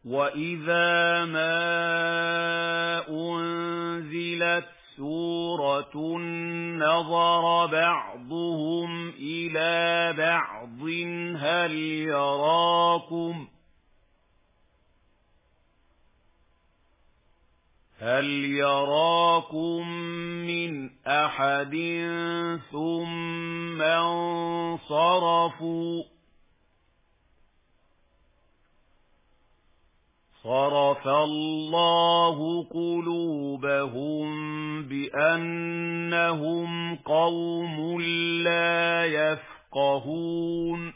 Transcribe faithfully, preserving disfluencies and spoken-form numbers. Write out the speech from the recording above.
وَإِذَا مَا أُنْزِلَتْ سُورَةٌ نَظَرَ بَعْضُهُمْ إِلَى بَعْضٍ هَلْ يَرَاكُمْ هَلْ يَرَاكُمْ مِنْ أَحَدٍ ثُمَّ انصَرَفُوا صَرَفَ اللَّهُ قُلُوبَهُم بِأَنَّهُمْ قَوْمٌ لَّا يَفْقَهُونَ